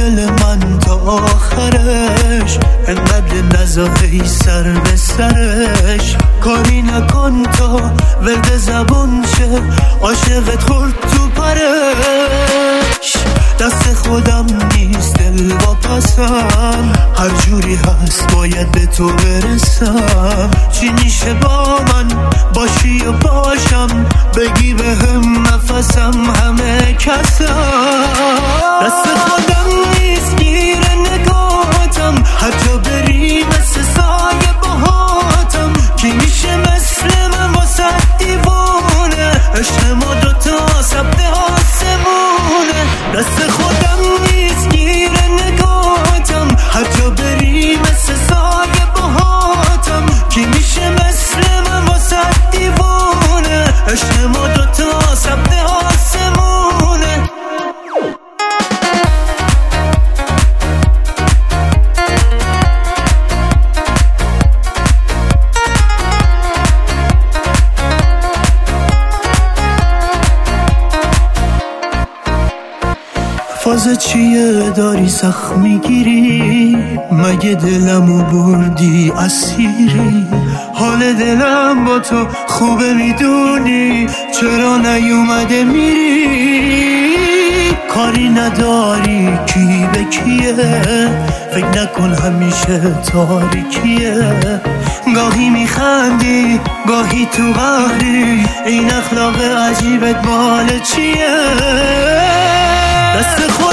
دل من تا آخرش، انقدر نزاهی سر به سرش. کاری نکن تا ورد زبون شه، عاشقت خورد تو پرش. دست خودم نیست دل واپسم، هر جوری هست باید به تو برسم. چی میشه با من باشی یا باشم، بگی به هم نفسم همه کسم. دست خودم نیست گیر نگاهتم، هر جا بری مثل سایه باهاتم. کی میشه مثل من واسه دیوونه، عشق ما دوتا سبت آسمونه. دست خودم نیست گیر نگاهتم، هر جا بری مثل سایه باهاتم. کی میشه مثل من واسه دیوونه، عشق ما دوتا سبت آسمونه. فازه چیه داری سخت میگیری، مگه دلمو بردی اسیری. حال دلم با تو خوبه میدونی، چرا نیومده میری. کاری نداری کی به کیه، فکر نکن همیشه تاریکیه. گاهی میخندی گاهی تو قهری، این اخلاق عجیبت مال چیه. دست